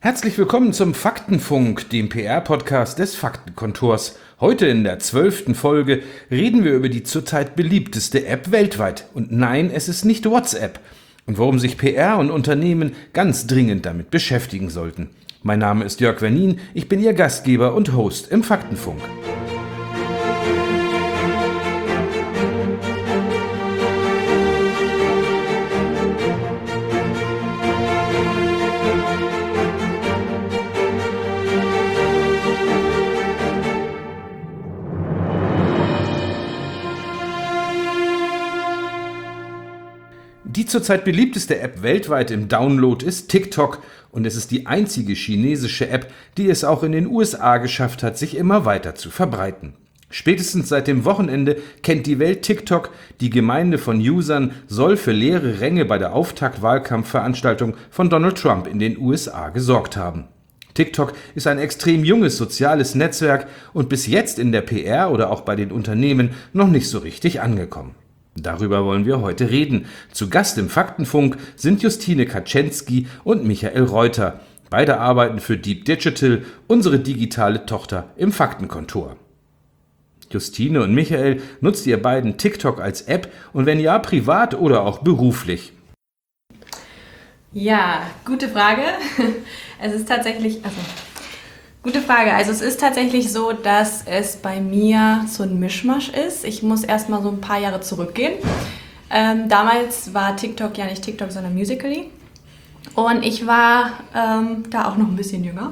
Herzlich willkommen zum Faktenfunk, dem PR-Podcast des Faktenkontors. Heute in der 12. Folge reden wir über die zurzeit beliebteste App weltweit. Und nein, es ist nicht WhatsApp. Und warum sich PR und Unternehmen ganz dringend damit beschäftigen sollten. Mein Name ist Jörg Wernin, ich bin Ihr Gastgeber und Host im Faktenfunk. Die zurzeit beliebteste App weltweit im Download ist TikTok und es ist die einzige chinesische App, die es auch in den USA geschafft hat, sich immer weiter zu verbreiten. Spätestens seit dem Wochenende kennt die Welt TikTok. Die Gemeinde von Usern soll für leere Ränge bei der Auftakt-Wahlkampfveranstaltung von Donald Trump in den USA gesorgt haben. TikTok ist ein extrem junges soziales Netzwerk und bis jetzt in der PR oder auch bei den Unternehmen noch nicht so richtig angekommen. Darüber wollen wir heute reden. Zu Gast im Faktenfunk sind Justine Kaczynski und Michael Reuter. Beide arbeiten für Deep Digital, unsere digitale Tochter im Faktenkontor. Justine und Michael, nutzt ihr beiden TikTok als App und wenn ja, privat oder auch beruflich? Ja, gute Frage. Gute Frage. Also es ist tatsächlich so, dass es bei mir so ein Mischmasch ist. Ich muss erstmal so ein paar Jahre zurückgehen. Damals war TikTok ja nicht TikTok, sondern Musical.ly. Und ich war da auch noch ein bisschen jünger.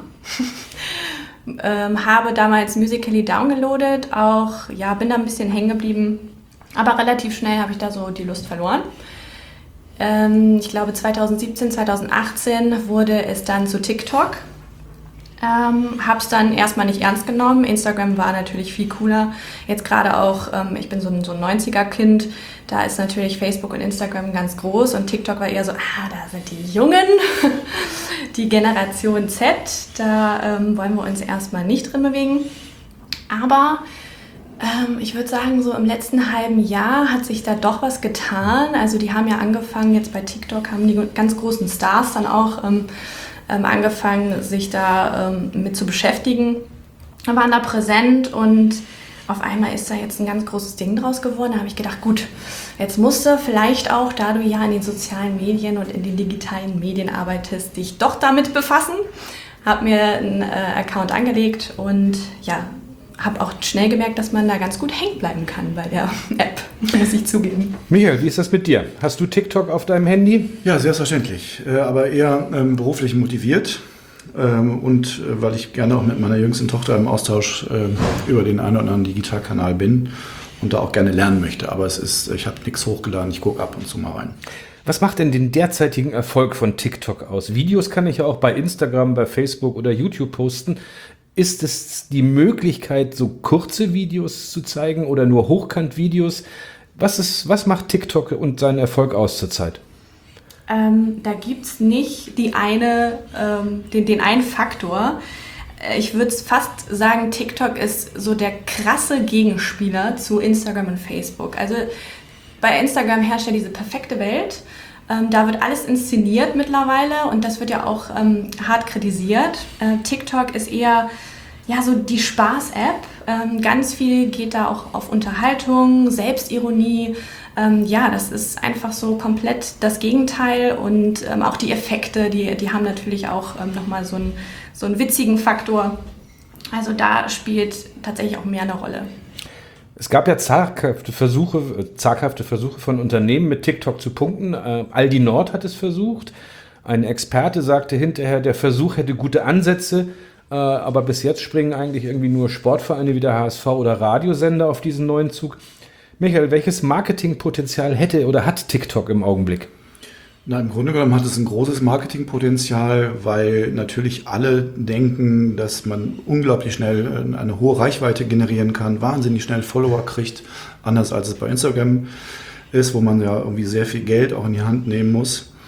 Habe damals Musical.ly downgeloadet, bin da ein bisschen hängen geblieben. Aber relativ schnell habe ich da so die Lust verloren. Ich glaube 2017, 2018 wurde es dann zu TikTok. Habe es dann erstmal nicht ernst genommen. Instagram war natürlich viel cooler. Jetzt gerade auch, ich bin so ein 90er-Kind, da ist natürlich Facebook und Instagram ganz groß und TikTok war eher so, da sind die Jungen, die Generation Z, da wollen wir uns erstmal nicht drin bewegen. Aber ich würde sagen, so im letzten halben Jahr hat sich da doch was getan. Also die haben ja angefangen, jetzt bei TikTok haben die ganz großen Stars dann auch angefangen, sich da mit zu beschäftigen, waren da präsent und auf einmal ist da jetzt ein ganz großes Ding draus geworden. Da habe ich gedacht, gut, jetzt musst du vielleicht auch, da du ja in den sozialen Medien und in den digitalen Medien arbeitest, dich doch damit befassen. Habe mir einen Account angelegt und ja, habe auch schnell gemerkt, dass man da ganz gut hängen bleiben kann bei der App, muss ich zugeben. Michael, wie ist das mit dir? Hast du TikTok auf deinem Handy? Ja, selbstverständlich, aber eher beruflich motiviert und weil ich gerne auch mit meiner jüngsten Tochter im Austausch über den einen oder anderen Digitalkanal bin und da auch gerne lernen möchte. Aber ich habe nichts hochgeladen, ich gucke ab und zu mal rein. Was macht denn den derzeitigen Erfolg von TikTok aus? Videos kann ich ja auch bei Instagram, bei Facebook oder YouTube posten. Ist es die Möglichkeit, so kurze Videos zu zeigen oder nur Hochkant-Videos? Was macht TikTok und seinen Erfolg aus zurzeit? Da gibt es nicht den einen Faktor. Ich würde fast sagen, TikTok ist so der krasse Gegenspieler zu Instagram und Facebook. Also bei Instagram herrscht ja diese perfekte Welt. Da wird alles inszeniert mittlerweile und das wird ja auch hart kritisiert. TikTok ist eher so die Spaß-App. Ganz viel geht da auch auf Unterhaltung, Selbstironie. Das ist einfach so komplett das Gegenteil und auch die Effekte, die haben natürlich auch nochmal so einen witzigen Faktor. Also da spielt tatsächlich auch mehr eine Rolle. Es gab ja zaghafte Versuche von Unternehmen mit TikTok zu punkten. Aldi Nord hat es versucht. Ein Experte sagte hinterher, der Versuch hätte gute Ansätze, aber bis jetzt springen eigentlich irgendwie nur Sportvereine wie der HSV oder Radiosender auf diesen neuen Zug. Michael, welches Marketingpotenzial hätte oder hat TikTok im Augenblick? Na, im Grunde genommen hat es ein großes Marketingpotenzial, weil natürlich alle denken, dass man unglaublich schnell eine hohe Reichweite generieren kann, wahnsinnig schnell Follower kriegt, anders als es bei Instagram ist, wo man ja irgendwie sehr viel Geld auch in die Hand nehmen muss.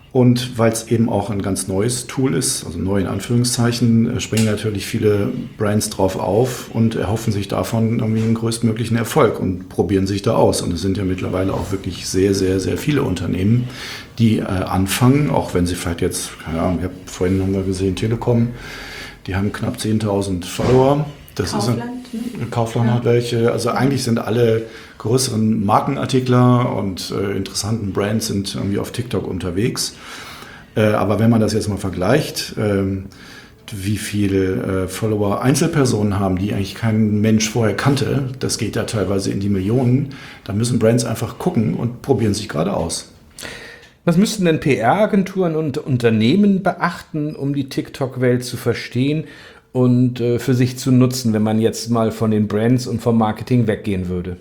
Und weil es eben auch ein ganz neues Tool ist, also neu in Anführungszeichen, springen natürlich viele Brands drauf auf und erhoffen sich davon irgendwie einen größtmöglichen Erfolg und probieren sich da aus. Und es sind ja mittlerweile auch wirklich sehr, sehr, sehr viele Unternehmen, die anfangen, auch wenn sie vielleicht jetzt, keine Ahnung, vorhin haben wir gesehen, Telekom, die haben knapp 10.000 Follower. Das Kaufland hat welche. Also eigentlich sind alle größeren Markenartikler und interessanten Brands sind irgendwie auf TikTok unterwegs. Aber wenn man das jetzt mal vergleicht, wie viele Follower Einzelpersonen haben, die eigentlich kein Mensch vorher kannte, das geht ja teilweise in die Millionen, da müssen Brands einfach gucken und probieren sich gerade aus. Was müssten denn PR-Agenturen und Unternehmen beachten, um die TikTok-Welt zu verstehen und für sich zu nutzen, wenn man jetzt mal von den Brands und vom Marketing weggehen würde?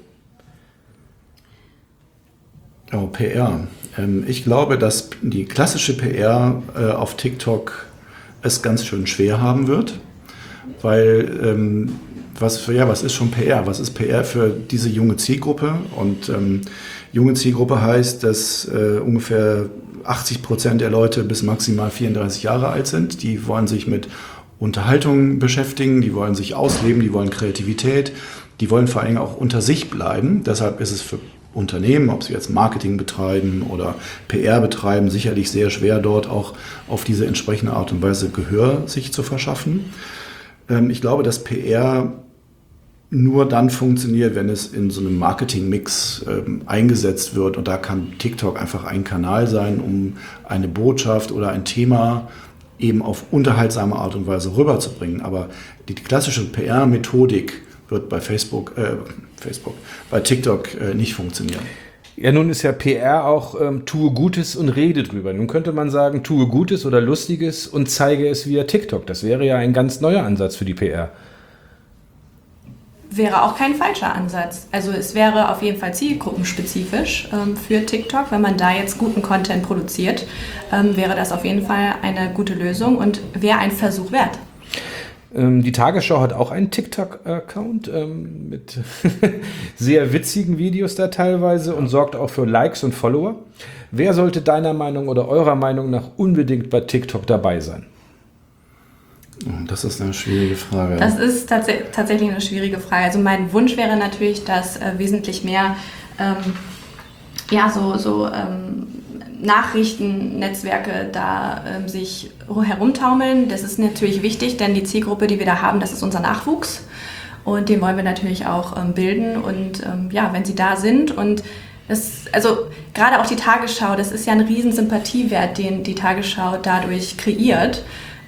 Oh, PR. Ich glaube, dass die klassische PR auf TikTok es ganz schön schwer haben wird, weil was ist schon PR? Was ist PR für diese junge Zielgruppe? Und junge Zielgruppe heißt, dass ungefähr 80% der Leute bis maximal 34 Jahre alt sind. Die wollen sich mit Unterhaltung beschäftigen, die wollen sich ausleben, die wollen Kreativität, die wollen vor allem auch unter sich bleiben. Deshalb ist es für Unternehmen, ob sie jetzt Marketing betreiben oder PR betreiben, sicherlich sehr schwer, dort auch auf diese entsprechende Art und Weise Gehör sich zu verschaffen. Ich glaube, dass PR nur dann funktioniert, wenn es in so einem Marketing-Mix eingesetzt wird. Und da kann TikTok einfach ein Kanal sein, um eine Botschaft oder ein Thema eben auf unterhaltsame Art und Weise rüberzubringen. Aber die klassische PR-Methodik wird bei bei TikTok nicht funktionieren. Ja, nun ist ja PR auch tue Gutes und rede drüber. Nun könnte man sagen, tue Gutes oder Lustiges und zeige es via TikTok. Das wäre ja ein ganz neuer Ansatz für die PR. Wäre auch kein falscher Ansatz. Also es wäre auf jeden Fall zielgruppenspezifisch für TikTok. Wenn man da jetzt guten Content produziert, wäre das auf jeden Fall eine gute Lösung und wäre ein Versuch wert. Die Tagesschau hat auch einen TikTok-Account mit sehr witzigen Videos da teilweise und sorgt auch für Likes und Follower. Wer sollte deiner Meinung oder eurer Meinung nach unbedingt bei TikTok dabei sein? Das ist eine schwierige Frage. Das ist tatsächlich eine schwierige Frage. Also mein Wunsch wäre natürlich, dass wesentlich mehr Nachrichtennetzwerke da sich herumtaumeln. Das ist natürlich wichtig, denn die Zielgruppe, die wir da haben, das ist unser Nachwuchs. Und den wollen wir natürlich auch bilden. Und wenn sie da sind und gerade auch die Tagesschau, das ist ja ein riesen Sympathiewert, den die Tagesschau dadurch kreiert.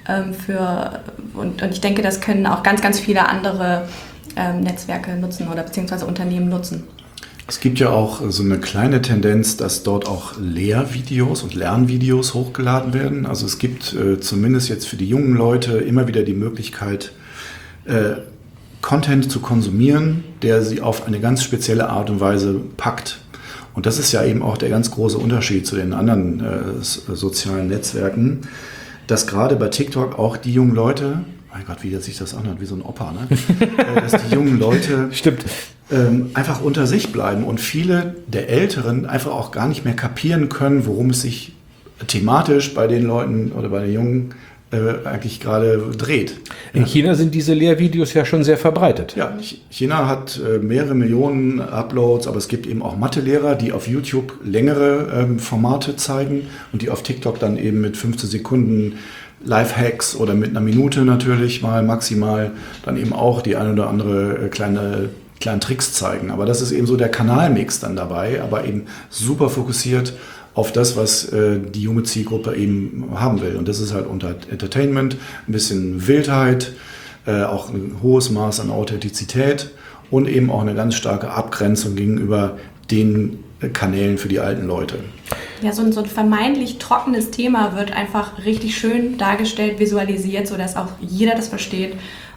Und ich denke, das können auch ganz, ganz viele andere Netzwerke nutzen oder beziehungsweise Unternehmen nutzen. Es gibt ja auch so eine kleine Tendenz, dass dort auch Lehrvideos und Lernvideos hochgeladen werden. Also es gibt zumindest jetzt für die jungen Leute immer wieder die Möglichkeit, Content zu konsumieren, der sie auf eine ganz spezielle Art und Weise packt. Und das ist ja eben auch der ganz große Unterschied zu den anderen sozialen Netzwerken, dass gerade bei TikTok auch die jungen Leute, mein Gott, wie sich das anhört, wie so ein Opa, ne? Dass die jungen Leute Stimmt. Einfach unter sich bleiben und viele der Älteren einfach auch gar nicht mehr kapieren können, worum es sich thematisch bei den Leuten oder bei den Jungen eigentlich gerade dreht. In China sind diese Lehrvideos ja schon sehr verbreitet. Ja, China hat mehrere Millionen Uploads, aber es gibt eben auch Mathelehrer, die auf YouTube längere Formate zeigen und die auf TikTok dann eben mit 15 Sekunden Lifehacks oder mit einer Minute natürlich mal maximal dann eben auch die ein oder andere kleinen Tricks zeigen. Aber das ist eben so der Kanalmix dann dabei, aber eben super fokussiert auf das, was die junge Zielgruppe eben haben will. Und das ist halt unter Entertainment, ein bisschen Wildheit, auch ein hohes Maß an Authentizität und eben auch eine ganz starke Abgrenzung gegenüber den Kanälen für die alten Leute. Ja, so ein vermeintlich trockenes Thema wird einfach richtig schön dargestellt, visualisiert, sodass auch jeder das versteht.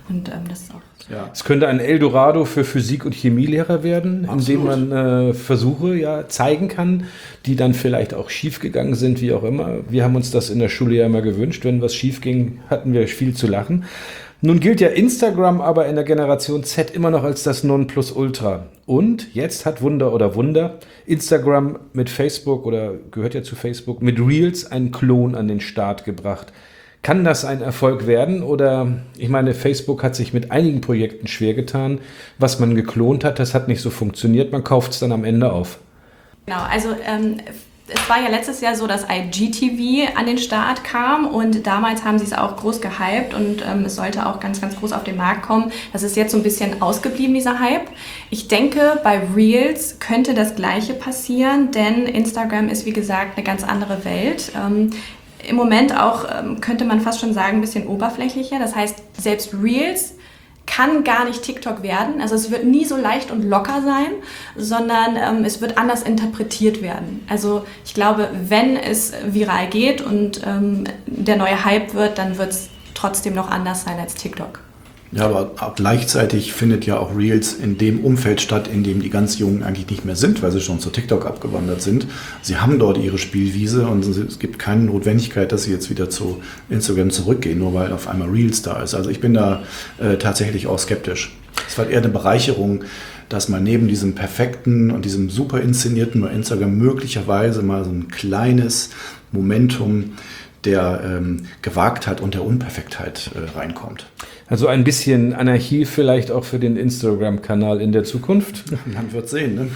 Und das ist auch... Ja. Es könnte ein Eldorado für Physik- und Chemielehrer werden, indem Absolut. man Versuche zeigen kann, die dann vielleicht auch schiefgegangen sind, wie auch immer. Wir haben uns das in der Schule ja immer gewünscht. Wenn was schief ging, hatten wir viel zu lachen. Nun gilt ja Instagram aber in der Generation Z immer noch als das Nonplusultra. Und jetzt hat Wunder Instagram mit Facebook oder gehört ja zu Facebook, mit Reels einen Klon an den Start gebracht. Kann das ein Erfolg werden? Oder, ich meine, Facebook hat sich mit einigen Projekten schwer getan. Was man geklont hat, das hat nicht so funktioniert. Man kauft es dann am Ende auf. Genau, also es war ja letztes Jahr so, dass IGTV an den Start kam und damals haben sie es auch groß gehypt und es sollte auch ganz, ganz groß auf den Markt kommen. Das ist jetzt so ein bisschen ausgeblieben, dieser Hype. Ich denke, bei Reels könnte das Gleiche passieren, denn Instagram ist, wie gesagt, eine ganz andere Welt. Im Moment auch, könnte man fast schon sagen, ein bisschen oberflächlicher. Das heißt, selbst Reels kann gar nicht TikTok werden. Also es wird nie so leicht und locker sein, sondern es wird anders interpretiert werden. Also ich glaube, wenn es viral geht und der neue Hype wird, dann wird es trotzdem noch anders sein als TikTok. Ja, aber auch gleichzeitig findet ja auch Reels in dem Umfeld statt, in dem die ganz Jungen eigentlich nicht mehr sind, weil sie schon zu TikTok abgewandert sind. Sie haben dort ihre Spielwiese und es gibt keine Notwendigkeit, dass sie jetzt wieder zu Instagram zurückgehen, nur weil auf einmal Reels da ist. Also ich bin da tatsächlich auch skeptisch. Es war eher eine Bereicherung, dass man neben diesem perfekten und diesem super inszenierten bei Instagram möglicherweise mal so ein kleines Momentum der Gewagtheit und der Unperfektheit reinkommt. Also ein bisschen Anarchie vielleicht auch für den Instagram-Kanal in der Zukunft. Man wird sehen, ne?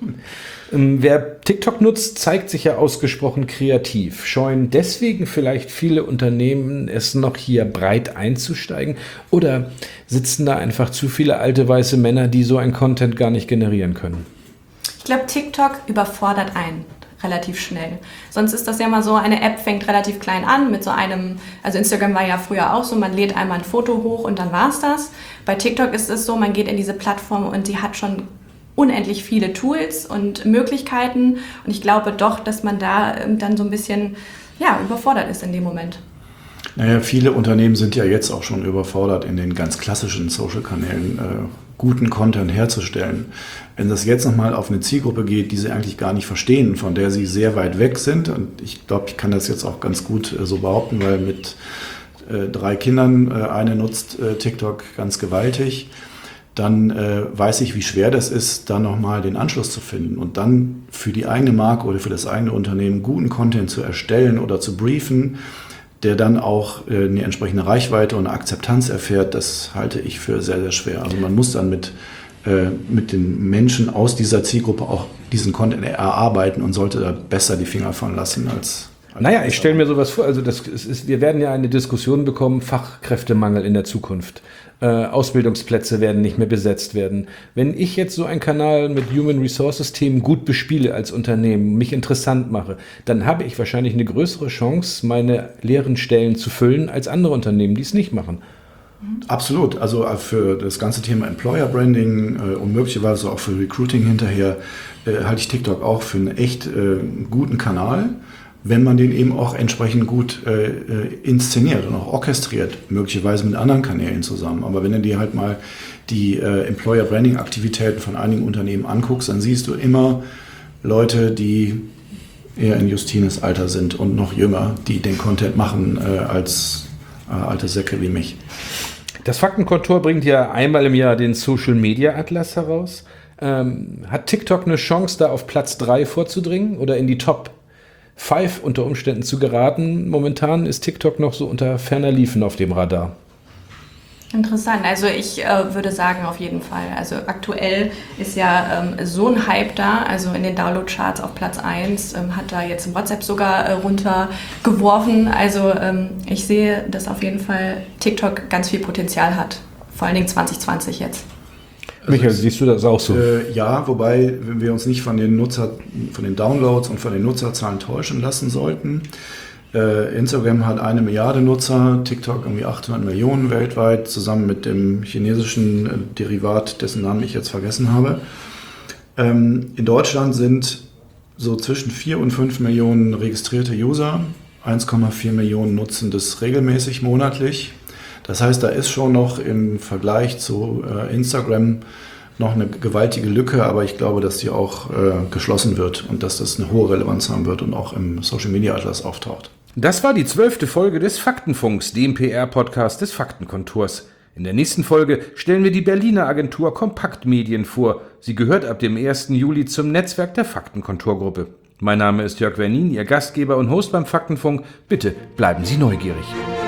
Wer TikTok nutzt, zeigt sich ja ausgesprochen kreativ. Scheuen deswegen vielleicht viele Unternehmen es noch hier breit einzusteigen? Oder sitzen da einfach zu viele alte weiße Männer, die so ein Content gar nicht generieren können? Ich glaube, TikTok überfordert einen relativ schnell. Sonst ist das ja mal so, eine App fängt relativ klein an mit so einem, also Instagram war ja früher auch so, man lädt einmal ein Foto hoch und dann war's das. Bei TikTok ist es so, man geht in diese Plattform und die hat schon unendlich viele Tools und Möglichkeiten und ich glaube doch, dass man da dann so ein bisschen überfordert ist in dem Moment. Naja, viele Unternehmen sind ja jetzt auch schon überfordert, in den ganz klassischen Social-Kanälen guten Content herzustellen. Wenn das jetzt nochmal auf eine Zielgruppe geht, die sie eigentlich gar nicht verstehen, von der sie sehr weit weg sind, und ich glaube, ich kann das jetzt auch ganz gut so behaupten, weil mit 3 Kindern, eine nutzt TikTok ganz gewaltig, dann weiß ich, wie schwer das ist, da nochmal den Anschluss zu finden und dann für die eigene Marke oder für das eigene Unternehmen guten Content zu erstellen oder zu briefen, der dann auch eine entsprechende Reichweite und eine Akzeptanz erfährt, das halte ich für sehr, sehr schwer. Also man muss dann mit den Menschen aus dieser Zielgruppe auch diesen Content erarbeiten und sollte da besser die Finger von lassen als... Naja, ich stelle mir sowas vor, also wir werden ja eine Diskussion bekommen, Fachkräftemangel in der Zukunft. Ausbildungsplätze werden nicht mehr besetzt werden. Wenn ich jetzt so einen Kanal mit Human Resources Themen gut bespiele als Unternehmen, mich interessant mache, dann habe ich wahrscheinlich eine größere Chance, meine leeren Stellen zu füllen, als andere Unternehmen, die es nicht machen. Absolut. Also für das ganze Thema Employer Branding und möglicherweise auch für Recruiting hinterher halte ich TikTok auch für einen echt guten Kanal, wenn man den eben auch entsprechend gut inszeniert und auch orchestriert, möglicherweise mit anderen Kanälen zusammen. Aber wenn du dir halt mal die Employer Branding Aktivitäten von einigen Unternehmen anguckst, dann siehst du immer Leute, die eher in Justines Alter sind und noch jünger, die den Content machen als alte Säcke wie mich. Das Faktenkontor bringt ja einmal im Jahr den Social Media Atlas heraus. Hat TikTok eine Chance, da auf Platz 3 vorzudringen oder in die Top 5 unter Umständen zu geraten? Momentan ist TikTok noch so unter ferner Liefen auf dem Radar. Interessant, also ich würde sagen auf jeden Fall. Also aktuell ist ja so ein Hype da, also in den Download-Charts auf Platz 1, hat da jetzt WhatsApp sogar runtergeworfen. Also ich sehe, dass auf jeden Fall TikTok ganz viel Potenzial hat, vor allen Dingen 2020 jetzt. Michael, siehst du das auch so? Ja, wobei wir uns nicht von den Downloads und von den Nutzerzahlen täuschen lassen sollten. Instagram hat 1 Milliarde Nutzer, TikTok irgendwie 800 Millionen weltweit, zusammen mit dem chinesischen Derivat, dessen Namen ich jetzt vergessen habe. In Deutschland sind so zwischen 4 und 5 Millionen registrierte User, 1,4 Millionen nutzen das regelmäßig monatlich. Das heißt, da ist schon noch im Vergleich zu Instagram noch eine gewaltige Lücke, aber ich glaube, dass die auch geschlossen wird und dass das eine hohe Relevanz haben wird und auch im Social Media Atlas auftaucht. Das war die 12. Folge des Faktenfunks, dem PR-Podcast des Faktenkontors. In der nächsten Folge stellen wir die Berliner Agentur Kompakt Medien vor. Sie gehört ab dem 1. Juli zum Netzwerk der Faktenkontorgruppe. Mein Name ist Jörg Wernin, Ihr Gastgeber und Host beim Faktenfunk. Bitte bleiben Sie neugierig.